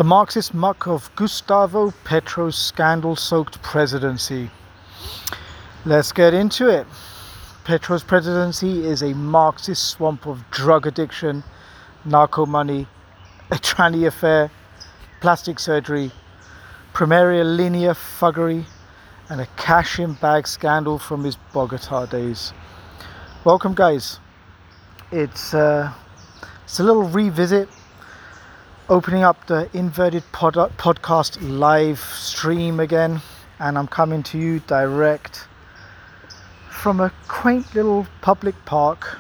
The Marxist muck of Gustavo Petro's scandal-soaked presidency. Let's get into it. Petro's presidency is a Marxist swamp of drug addiction, narco money, a tranny affair, plastic surgery, Primaria linear thuggery, and a cash-in bag scandal from his Bogota days. Welcome, guys. It's a little revisit, opening up the Inverted Podcast live stream again, and I'm coming to you direct from a quaint little public park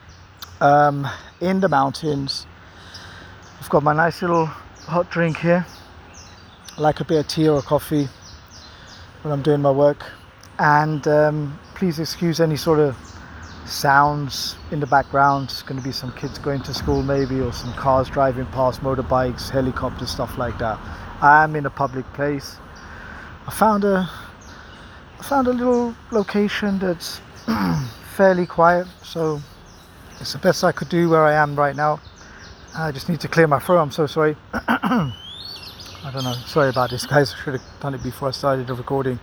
in the mountains. I've got my nice little hot drink here. I like a bit of tea or coffee when I'm doing my work, and please excuse any sort of sounds in the background. There's going to be some kids going to school maybe, or some cars driving past, motorbikes, helicopters, stuff like that. I am in a public place. I found a little location that's fairly quiet, so it's the best I could do where I am right now. I just need to clear my throat. I'm so sorry. I don't know, sorry about this, guys. I should have done it before I started the recording.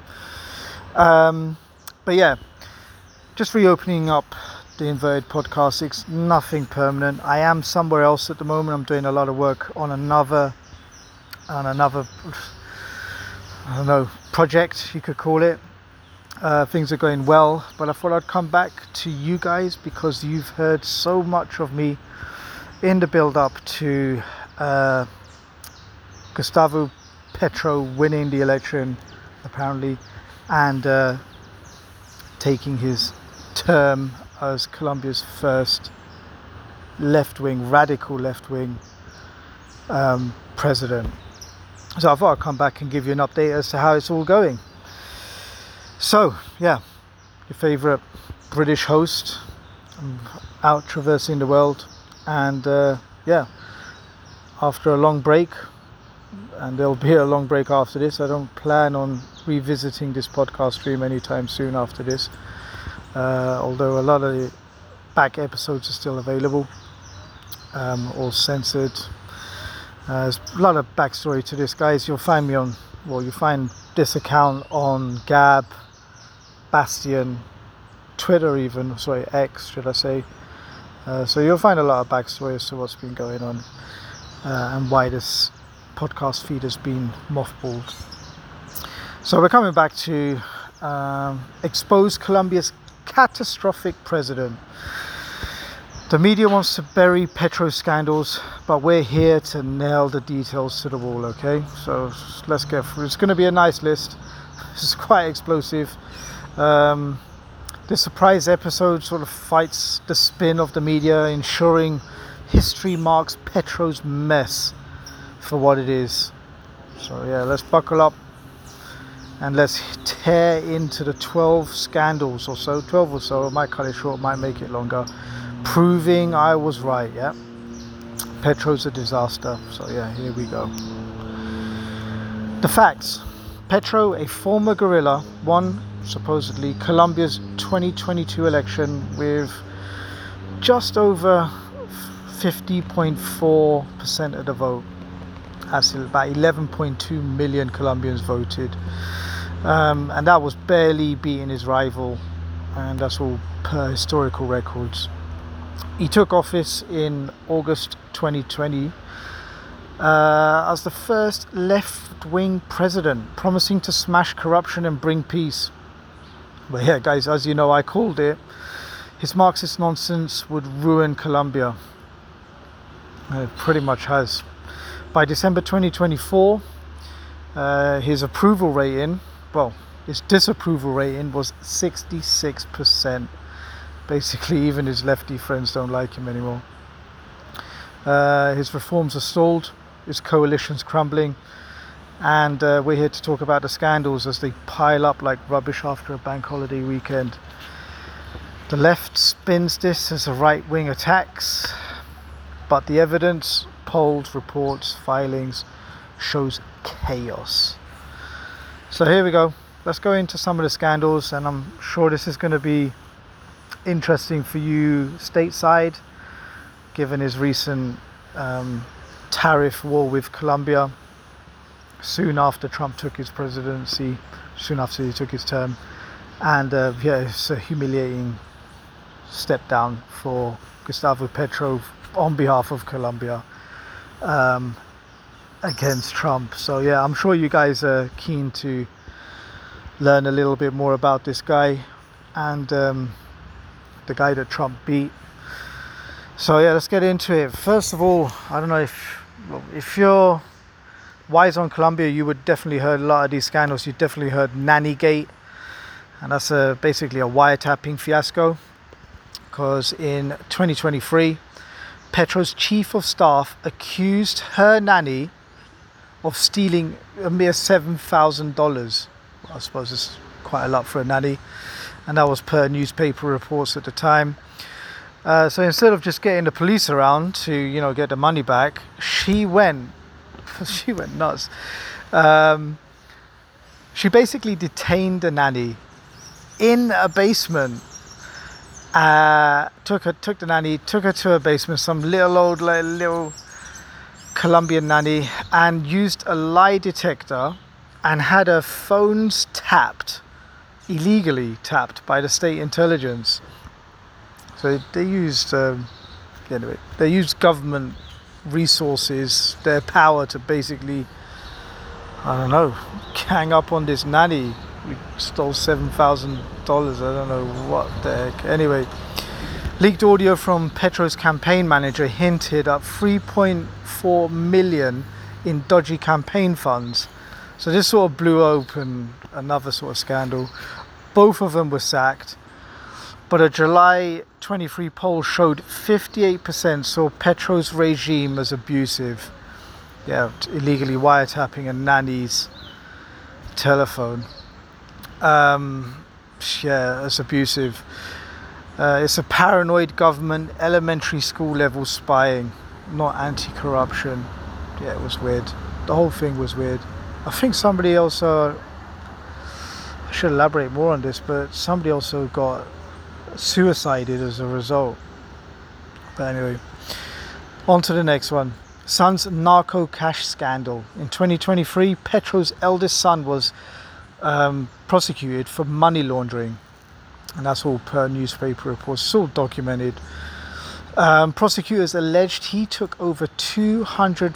But yeah, just reopening up the Inverted Podcast. It's nothing permanent. I am somewhere else at the moment. I'm doing a lot of work on another I don't know, project, you could call it. Things are going well, but I thought I'd come back to you guys because you've heard so much of me in the build-up to Gustavo Petro winning the election, apparently, and taking his term as Colombia's first radical left-wing president. So I thought I'd come back and give you an update as to how it's all going. So yeah, your favourite British host. I'm out traversing the world, and yeah, after a long break, and there'll be a long break after this. I don't plan on revisiting this podcast stream anytime soon after this, although a lot of the back episodes are still available, all censored. There's a lot of backstory to this, guys. You'll find this account on Gab, Bastion, Twitter even, X should I say. So you'll find a lot of backstory as to what's been going on and why this podcast feed has been mothballed. So we're coming back to expose Colombia's catastrophic president. The media wants to bury Petro scandals, but we're here to nail the details to the wall, okay? So let's get through. It's going to be a nice list. It's quite explosive. The surprise episode sort of fights the spin of the media, ensuring history marks Petro's mess for what it is. So yeah, let's buckle up and let's tear into the 12 scandals or so. 12 or so. I might cut it short, might make it longer. Proving I was right, yeah. Petro's a disaster. So yeah, here we go. The facts. Petro, a former guerrilla, won supposedly Colombia's 2022 election with just over 50.4% of the vote. That's about 11.2 million Colombians voted, and that was barely beating his rival, and that's all per historical records. He took office in August 2020 as the first left-wing president, promising to smash corruption and bring peace. But yeah, guys, as you know, I called it. His Marxist nonsense would ruin Colombia. It pretty much has. By December 2024, his disapproval rating was 66%. Basically, even his lefty friends don't like him anymore. His reforms are stalled, his coalition's crumbling, and we're here to talk about the scandals as they pile up like rubbish after a bank holiday weekend. The left spins this as a right-wing attacks, but the evidence, polls, reports, filings shows chaos. So here we go. Let's go into some of the scandals, and I'm sure this is going to be interesting for you stateside, given his recent tariff war with Colombia. soon after Trump took his presidency, soon after he took his term. And yeah, it's a humiliating step down for Gustavo Petro on behalf of Colombia against Trump. So yeah, I'm sure you guys are keen to learn a little bit more about this guy and the guy that Trump beat. So yeah, let's get into it. First of all, I don't know if you're wise on Colombia, you would definitely heard a lot of these scandals. You definitely heard Nanny Gate, and that's basically a wiretapping fiasco. Because in 2023, Petro's chief of staff accused her nanny of stealing a mere $7,000. I suppose it's quite a lot for a nanny, and that was per newspaper reports at the time. So instead of just getting the police around to, you know, get the money back, she went nuts. She basically detained the nanny in a basement. Took the nanny, took her to a basement, some little Colombian nanny, and used a lie detector and had her phones illegally tapped by the state intelligence. So they used they used government resources, their power, to basically, I don't know, gang up on this nanny. We stole $7,000. I don't know what the heck. Anyway, leaked audio from Petro's campaign manager hinted at 3.4 million in dodgy campaign funds. So this sort of blew open another sort of scandal. Both of them were sacked. But a July 23 poll showed 58% saw Petro's regime as abusive. Yeah, illegally wiretapping a nanny's telephone. Yeah, it's abusive. It's a paranoid government, elementary school level spying, not anti-corruption. Yeah, it was weird. The whole thing was weird. I think somebody also, I should elaborate more on this, but somebody also got suicided as a result. But anyway, on to the next one. Son's narco cash scandal. In 2023, Petro's eldest son was prosecuted for money laundering, and that's all per newspaper reports. It's all documented. Prosecutors alleged he took over 200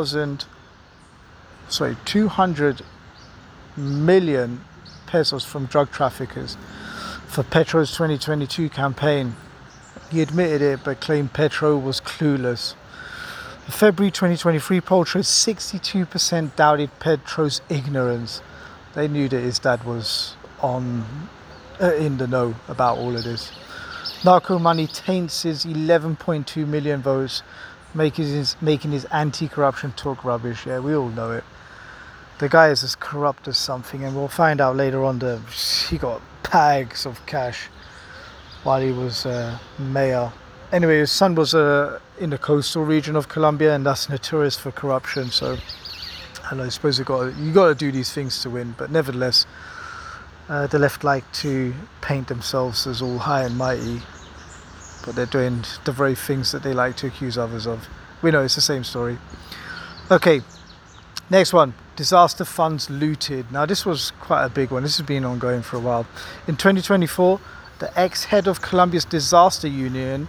million pesos from drug traffickers for Petro's 2022 campaign. He admitted it, but claimed Petro was clueless. The February 2023 poll showed 62% doubted Petro's ignorance. They knew that his dad was in the know about all of this. Narco money taints his 11.2 million votes, making his anti-corruption talk rubbish. Yeah, we all know it. The guy is as corrupt as something, and we'll find out later on that he got bags of cash while he was mayor. Anyway, his son was in the coastal region of Colombia, and that's notorious for corruption. So I suppose you got to do these things to win. But nevertheless, the left like to paint themselves as all high and mighty, but they're doing the very things that they like to accuse others of. We know it's the same story. Okay, next one. Disaster funds looted. Now this was quite a big one. This has been ongoing for a while. In 2024, the ex-head of Colombia's disaster unit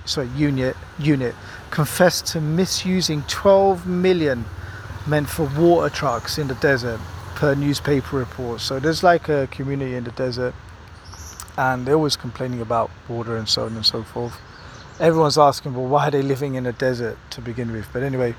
confessed to misusing 12 million meant for water trucks in the desert, per newspaper reports. So there's like a community in the desert, and they're always complaining about water and so on and so forth. Everyone's asking, well, why are they living in a desert to begin with? But anyway,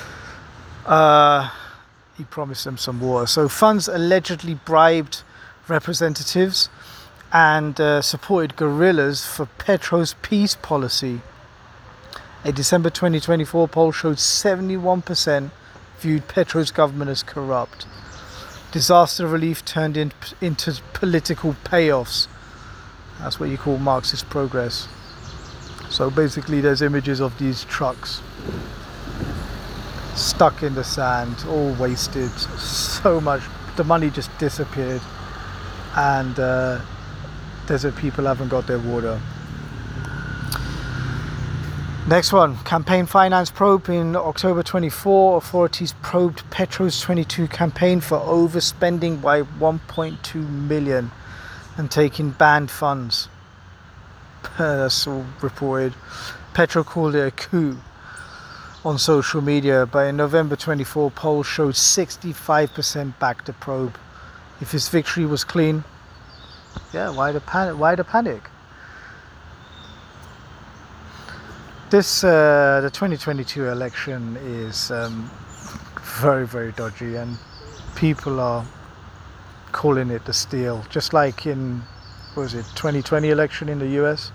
he promised them some water. So funds allegedly bribed representatives and supported guerrillas for Petro's peace policy. A December 2024 poll showed 71% viewed Petro's government as corrupt. Disaster relief turned into political payoffs. That's what you call Marxist progress. So basically there's images of these trucks stuck in the sand, all wasted, so much, the money just disappeared, and desert people haven't got their water. Next one, campaign finance probe. In October 24, authorities probed Petro's 22 campaign for overspending by 1.2 million and taking banned funds. That's all reported. Petro called it a coup on social media, but in November 24, polls showed 65% backed the probe. If his victory was clean, yeah, why the panic? The 2022 election is very, very dodgy, and people are calling it the steal, just like in, 2020 election in the US.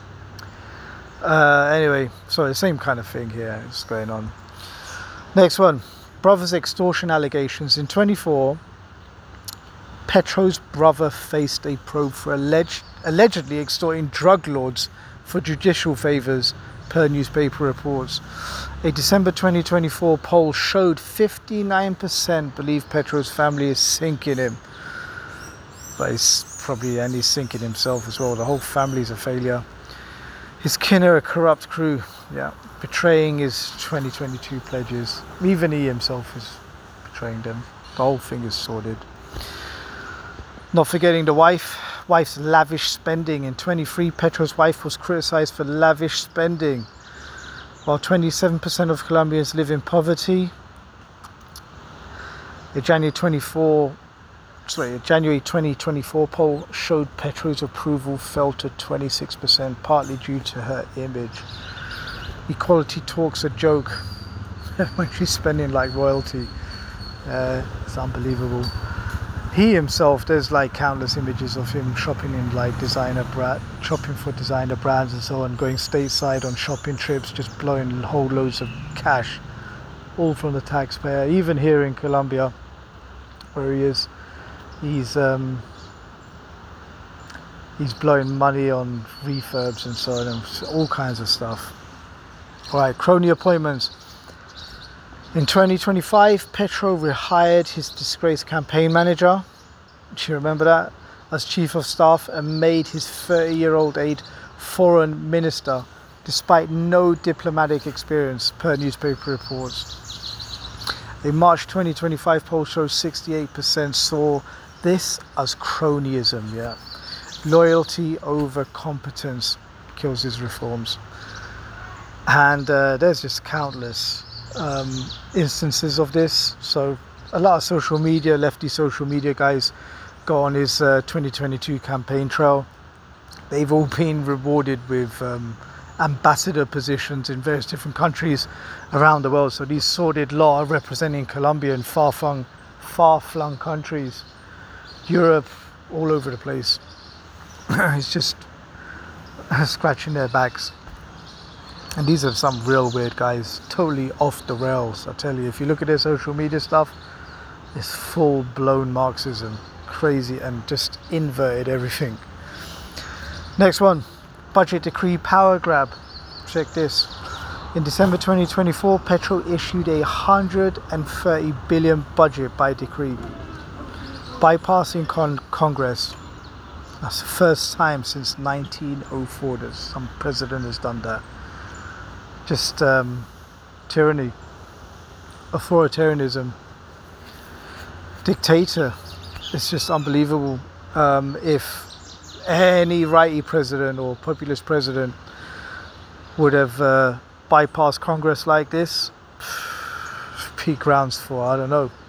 Anyway, so the same kind of thing here is going on. Next one, brother's extortion allegations. In 24, Petro's brother faced a probe for allegedly extorting drug lords for judicial favours, per newspaper reports. A December 2024 poll showed 59% believe Petro's family is sinking him. But he's sinking himself as well. The whole family's a failure. His kin are a corrupt crew, betraying his 2022 pledges. Even he himself is betraying them. The whole thing is sordid. Not forgetting the wife's lavish spending. In 23, Petro's wife was criticised for lavish spending. While 27% of Colombians live in poverty, a January 2024 poll showed Petro's approval fell to 26%, partly due to her image. Equality talk's a joke when she's spending like royalty. It's unbelievable. He himself, there's like countless images of him shopping in like shopping for designer brands and so on, going stateside on shopping trips, just blowing whole loads of cash, all from the taxpayer. Even here in Colombia, where he is, he's blowing money on refurbs and so on, and all kinds of stuff. All right, crony appointments. In 2025, Petro rehired his disgraced campaign manager, do you remember that, as chief of staff, and made his 30-year-old aide foreign minister, despite no diplomatic experience, per newspaper reports. A March 2025 poll shows 68% saw this as cronyism, Loyalty over competence kills his reforms. And there's just countless instances of this. So a lot of lefty social media guys go on his 2022 campaign trail. They've all been rewarded with ambassador positions in various different countries around the world. So these sordid law representing Colombia in far-flung countries, Europe, all over the place. It's just scratching their backs. And these are some real weird guys, totally off the rails. I tell you, if you look at their social media stuff, it's full-blown Marxism, crazy, and just inverted everything. Next one, budget decree power grab. Check this. In December 2024, Petro issued a 130 billion budget by decree, bypassing Congress. That's the first time since 1904 that some president has done that. Just tyranny, authoritarianism, dictator. It's just unbelievable. If any righty president or populist president would have bypassed Congress like this, peak grounds for, I don't know,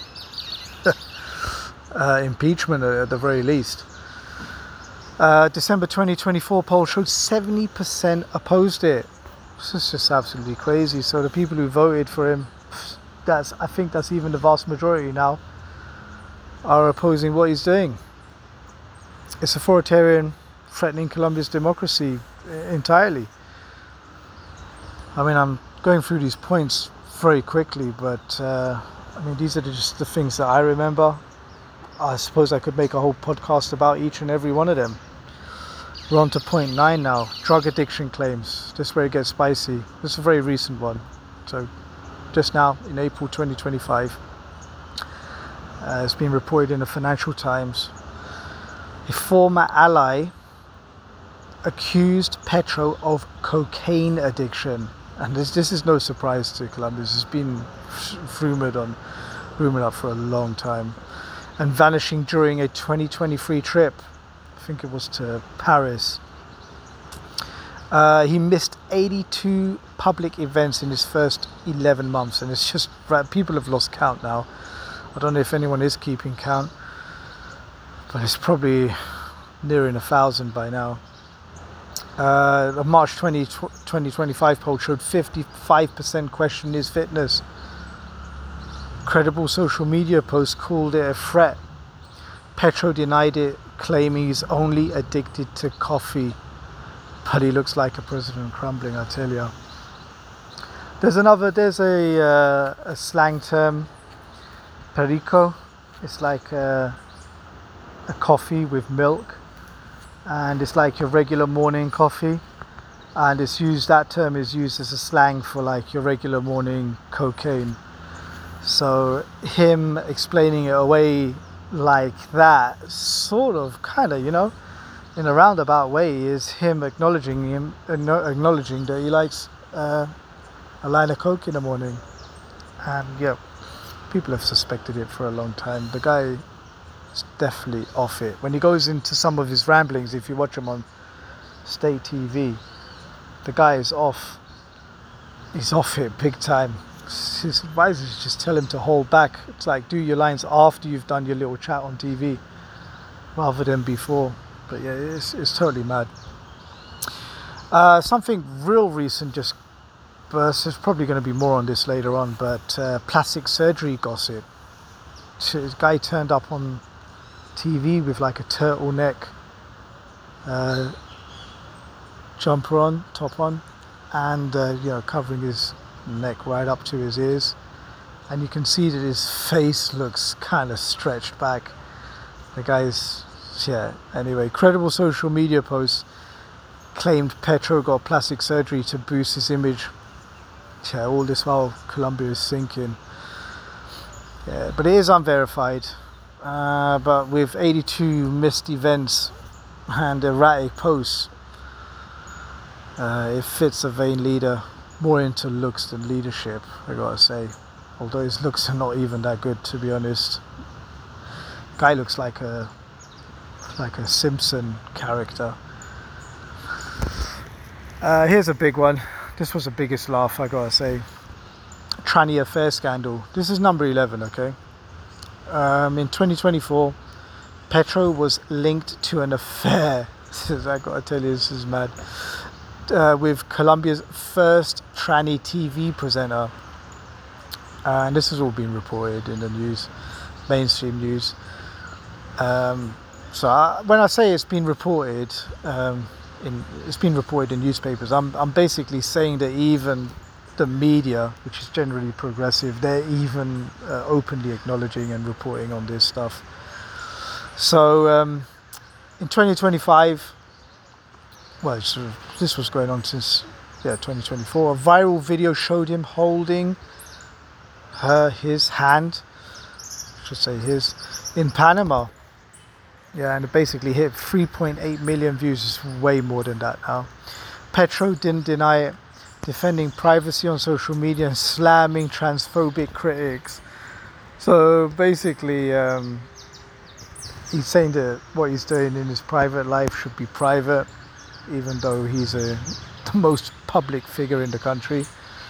impeachment at the very least. December 2024 poll showed 70% opposed it. This is just absolutely crazy. So the people who voted for him, I think that's even the vast majority now, are opposing what he's doing. It's authoritarian, threatening Colombia's democracy entirely. I mean, I'm going through these points very quickly, but these are just the things that I remember. I suppose I could make a whole podcast about each and every one of them. We're on to point 9 now. Drug addiction claims. This is where it gets spicy. This is a very recent one. So just now in April 2025, it's been reported in the Financial Times. A former ally accused Petro of cocaine addiction. And this is no surprise to Columbus. It's been rumored up for a long time. And vanishing during a 2023 trip. I think it was to Paris. He missed 82 public events in his first 11 months. And it's just, people have lost count now. I don't know if anyone is keeping count. But it's probably nearing 1,000 by now. The March 2025 poll showed 55% question his fitness. Credible social media post called it a threat. Petro denied it, claiming he's only addicted to coffee. But he looks like a president crumbling, I tell you. There's a slang term, perico. It's like a coffee with milk. And it's like your regular morning coffee, and that term is used as a slang for like your regular morning cocaine. So him explaining it away like that, sort of, kind of, in a roundabout way, is him acknowledging that he likes a line of coke in the morning. And yeah, people have suspected it for a long time. The guy is definitely off it. When he goes into some of his ramblings, if you watch him on state TV, the guy is off. He's off it big time. His advisors just tell him to hold back. It's like, do your lines after you've done your little chat on TV rather than before. But yeah, it's totally mad. Something real recent just burst. There's probably going to be more on this later on, but plastic surgery gossip. This guy turned up on TV with like a turtleneck top on, and covering his neck right up to his ears, and you can see that his face looks kind of stretched back. The guy's anyway, credible social media posts claimed Petro got plastic surgery to boost his image. All this while Colombia is sinking. But it is unverified. But with 82 missed events and erratic posts, it fits a vain leader, more into looks than leadership, I gotta say. Although his looks are not even that good, to be honest. Guy looks like a Simpson character. Here's a big one. This was the biggest laugh, I gotta say. Tranny affair scandal. This is number 11, okay? In 2024, Petro was linked to an affair. I gotta tell you, this is mad. With Colombia's first tranny TV presenter. And this has all been reported in the news, mainstream news. When I say it's been reported, it's been reported in newspapers, I'm basically saying that even the media, which is generally progressive, they're even openly acknowledging and reporting on this stuff. So in 2025, this was going on since 2024. A viral video showed him holding his hand, in Panama. And it basically hit 3.8 million views. It's way more than that now. Petro didn't deny it, defending privacy on social media and slamming transphobic critics. So basically, he's saying that what he's doing in his private life should be private, even though he's the most public figure in the country.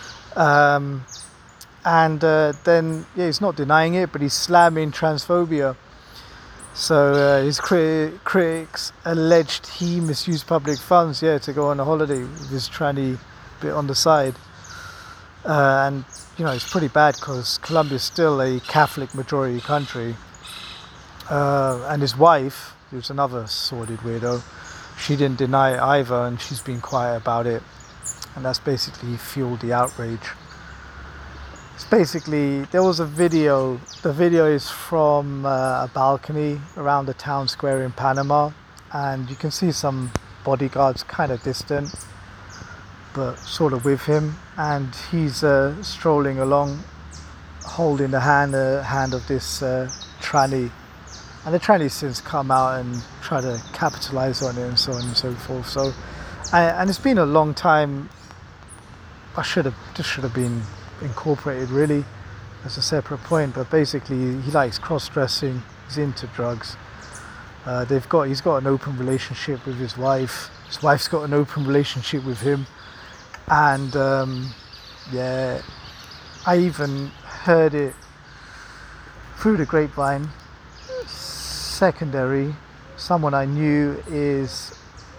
Then he's not denying it, but he's slamming transphobia. So his critics alleged he misused public funds, to go on a holiday with his tranny bit on the side. And it's pretty bad because Colombia is still a Catholic majority country. And his wife, who's another sordid weirdo, she didn't deny it either, and she's been quiet about it. And that's basically fueled the outrage. It's basically, there was a video. The video is from a balcony around the town square in Panama, and you can see some bodyguards kind of distant, but sort of with him, and he's strolling along, holding the hand of this tranny, and the tranny's since come out and try to capitalize on it and so on and so forth. So And it's been a long time. This should have been incorporated really as a separate point, but basically he likes cross-dressing, he's into drugs. He's got an open relationship with his wife. His wife's got an open relationship with him, and yeah, I even heard it through the grapevine. Secondary, someone I knew is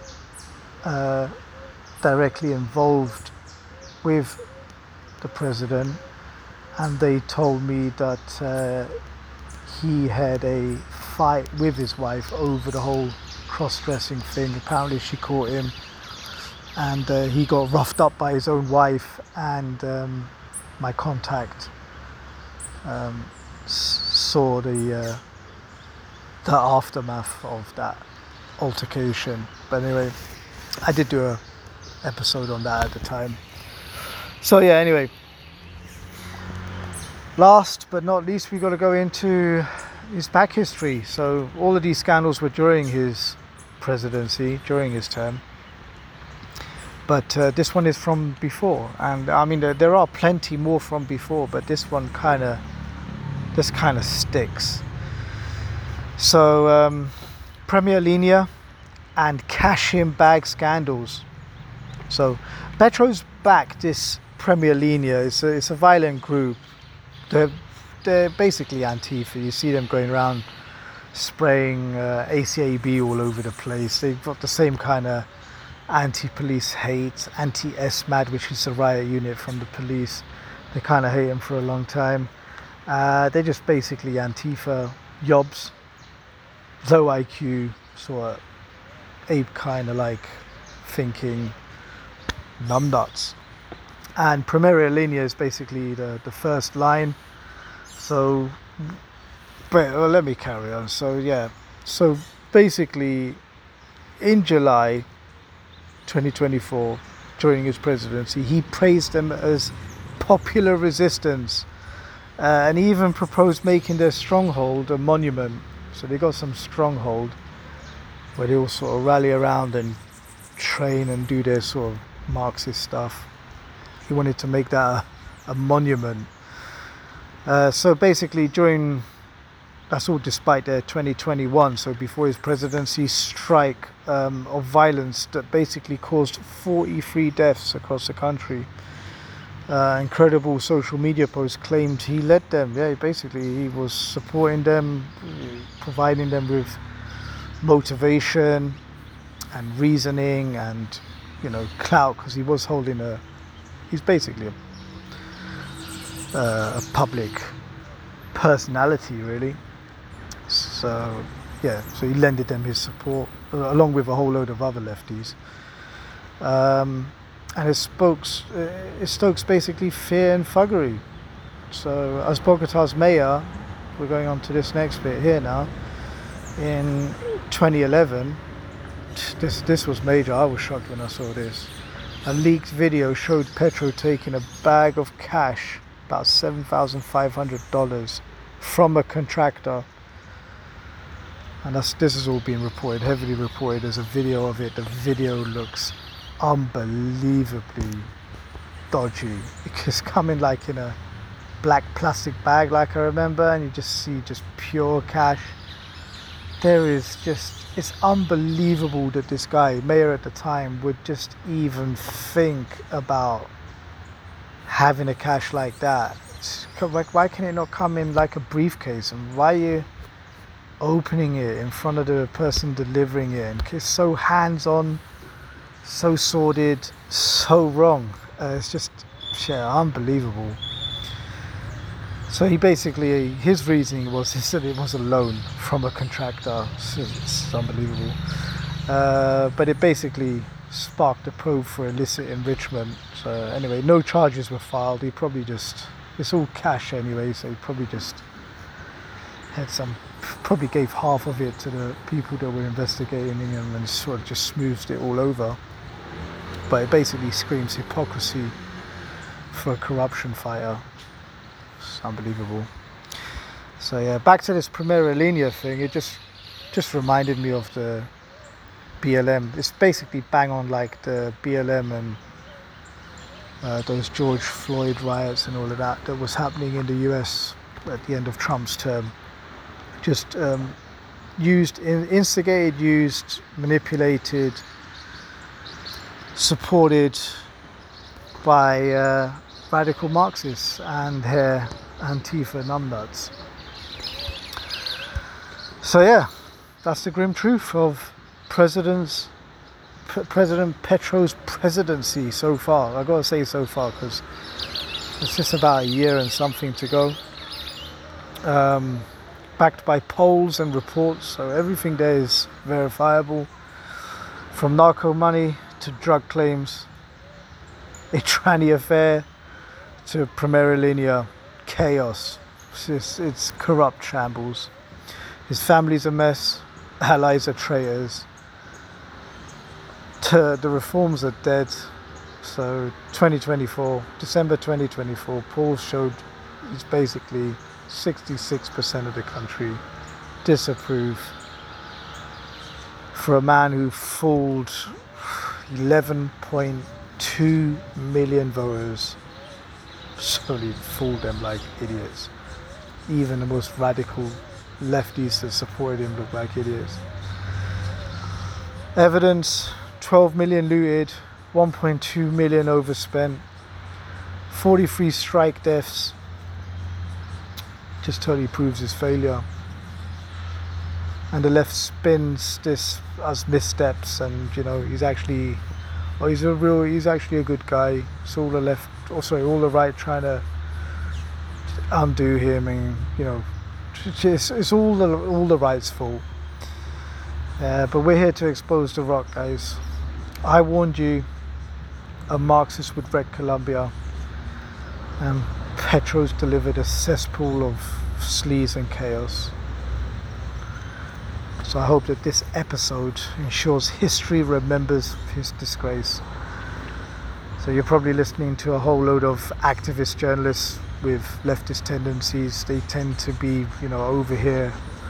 directly involved with the president, and they told me that he had a fight with his wife over the whole cross-dressing thing. Apparently she caught him, and he got roughed up by his own wife, and my contact saw the aftermath of that altercation. But anyway, I did do a episode on that at the time. So yeah, anyway, last but not least, we got to go into his back history. So all of these scandals were during his presidency, during his term, but this one is from before, and I mean there are plenty more from before, but this one kind of sticks. So Premier Linea and cash-in bag scandals. So Petro's backed this Premier Linea. It's a violent group. They're basically Antifa. You see them going around spraying ACAB all over the place. They've got the same kind of anti-police hate, anti-SMAD, which is the riot unit from the police. They kind of hate them for a long time. They're just basically Antifa yobs, low IQ, sort of ape kind of like thinking numbnuts. And Premier Linea is basically the first line. So, but let me carry on. So yeah, so basically in July 2024, during his presidency, he praised them as popular resistance, and he even proposed making their stronghold a monument. So they got some stronghold where they all sort of rally around and train and do their sort of Marxist stuff. He wanted to make that a monument. So basically that's all despite their 2021, so before his presidency, strike of violence that basically caused 43 deaths across the country. Incredible social media posts claimed he led them. Yeah, basically he was supporting them, providing them with motivation and reasoning and, clout, because he was he's basically a public personality really. So yeah, so he lended them his support along with a whole load of other lefties. And it stokes basically fear and thuggery. So as Bogota's mayor, we're going on to this next bit here now, in 2011, this was major. I was shocked when I saw this. A leaked video showed Petro taking a bag of cash, about $7,500, from a contractor. And this has all been reported, heavily reported. There's a video of it. The video looks unbelievably dodgy. It's coming like in a black plastic bag, like I remember, and you just see just pure cash. It's unbelievable that this guy, mayor at the time, would just even think about having a cash like that. Why can it not come in like a briefcase, and why are you opening it in front of the person delivering it? And it's so hands-on, so sordid, so wrong. It's just unbelievable. So he basically, his reasoning was, he said it was a loan from a contractor. It's unbelievable. But it basically sparked a probe for illicit enrichment. So anyway, no charges were filed. He probably it's all cash anyway, so he probably just probably gave half of it to the people that were investigating him and sort of just smoothed it all over. But it basically screams hypocrisy for a corruption fighter. It's unbelievable. So yeah, back to this Premier Linea thing. It just reminded me of the BLM. It's basically bang on like the BLM and those George Floyd riots and all of that was happening in the US at the end of Trump's term. Just instigated, used, manipulated, supported by radical Marxists and their Antifa numbnuts. So yeah, that's the grim truth of President Petro's presidency so far. I gotta say so far because it's just about a year and something to go. Backed by polls and reports, so everything there is verifiable, from narco money to drug claims, a tranny affair to Primera Linea chaos. It's corrupt shambles. His family's a mess, allies are traitors, the reforms are dead. So 2024, December 2024, polls showed it's basically 66% of the country disapprove for a man who fooled 11.2 million voters. So he fooled them like idiots. Even the most radical lefties that supported him look like idiots. Evidence: 12 million looted, 1.2 million overspent, 43 strike deaths. Just totally proves his failure. And the left spins this as missteps, and he's actually he's actually a good guy. It's all the left, all the right trying to undo him, and it's all the right's fault. But we're here to expose the rock, guys. I warned you, a Marxist would wreck Colombia. Petro's delivered a cesspool of sleaze and chaos. So I hope that this episode ensures history remembers his disgrace. So you're probably listening to a whole load of activist journalists with leftist tendencies. They tend to be, over here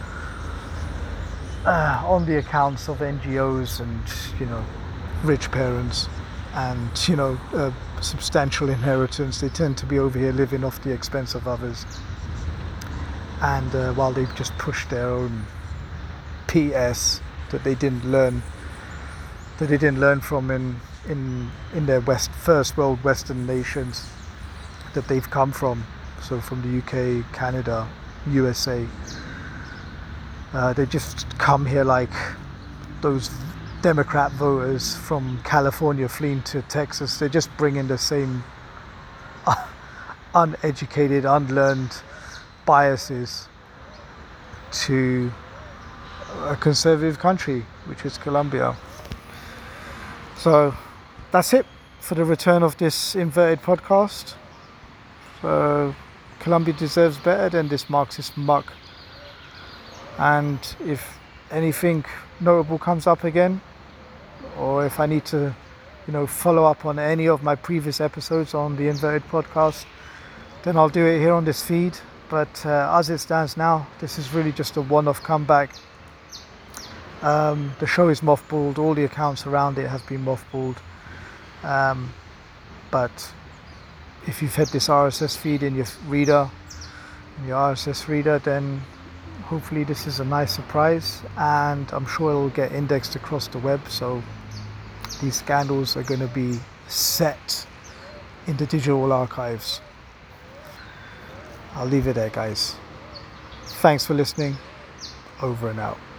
on the accounts of NGOs and, rich parents and, substantial inheritance. They tend to be over here living off the expense of others. And while they've just pushed their own PS that they didn't learn from in their first world Western nations that they've come from, so from the UK, Canada, USA. They just come here like those Democrat voters from California fleeing to Texas. They just bring in the same uneducated, unlearned biases to a conservative country, which is Colombia. So that's it for the return of this inverted podcast. Colombia deserves better than this Marxist muck. And if anything notable comes up again, or if I need to, follow up on any of my previous episodes on the inverted podcast, then I'll do it here on this feed. But as it stands now, this is really just a one-off comeback. The show is mothballed. All the accounts around it have been mothballed. But if you've had this RSS feed in your RSS reader, then hopefully this is a nice surprise, and I'm sure it will get indexed across the web. So these scandals are going to be set in the digital archives. I'll leave it there, guys. Thanks for listening. Over and out.